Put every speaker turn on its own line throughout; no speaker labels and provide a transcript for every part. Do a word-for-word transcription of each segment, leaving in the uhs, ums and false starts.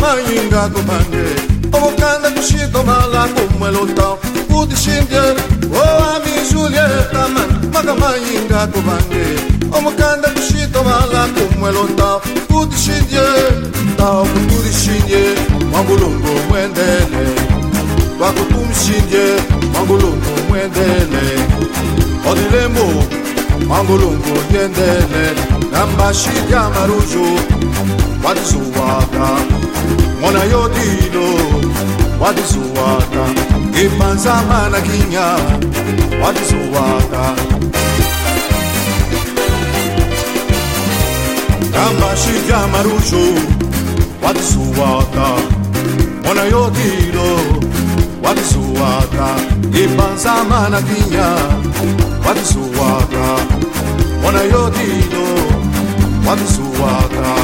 Magamayinga kubange Omokanda kushito mala kumwelotao Udishindye Oh ami Julieta man Magamayinga kubange Omokanda kushito mala kumwelotao Udishindye Tao kudishindye Mangulungu mwendele Wako kumshindye Mangulungu mwendele Odilembo Mangulungu yendele Nambashidya marujo Wadizuwaka Mona yodilo Wadizuwaka Ipanza mana kinya Wadizuwaka Nambashidya marujo Wadizuwaka Mona yodilo Wadizuwaka Ipanza mana kinya Wadizuwaka Mona yodilo Wadizuwaka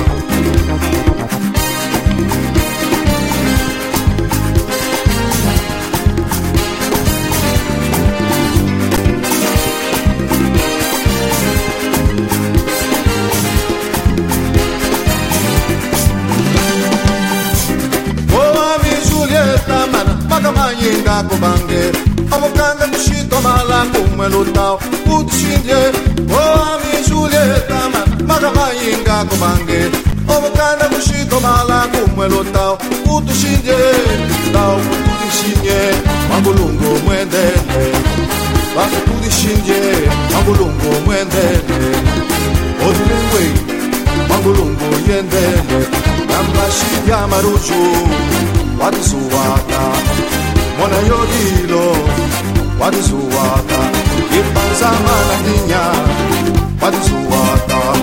Magamayinga kubange Omokanda kushito mala kumwelotao Udishindye Oh ami Julieta man Magamayinga kubange Omokanda kushito mala kumwelotao Udishindye Tao kudishindye Mangulungu mwendele Wako kudishindye Mangulungu mwendele Odilengwe Mangulungu yendele Nambashidya marujo Wadizuwaka Mona yodilo Wadizuwaka Ipanza mana ninya Wadizuwaka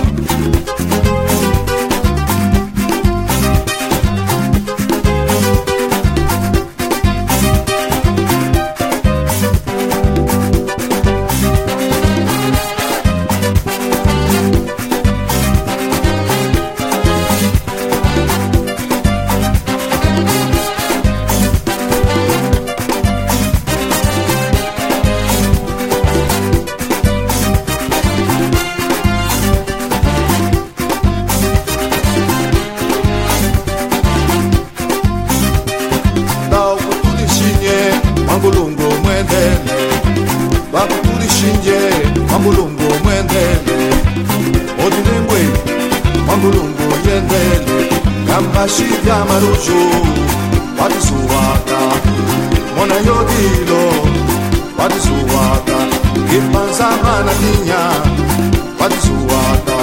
Mangulungu mwendele Wako kudishindye Mangulungu mwendele Odilengwe Mangulungu yendele Nambashidya marujo Wadizuwaka Mona yodilo Wadizuwaka Ipanza mana ninya Wadizuwaka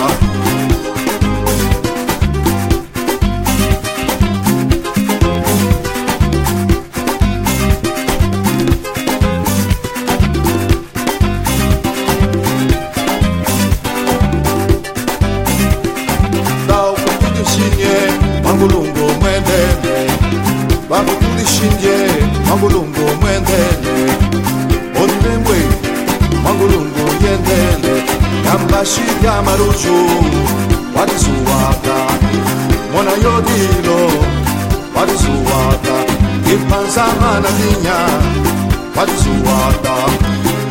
Mangulungu mwendele Wako kudishindye Mangulungu mwendele Odilengwe Mangulungu yendele Nambashidya marujo Wadizuwaka Mona yodilo Wadizuwaka Ipanza mana ninya Wadizuwaka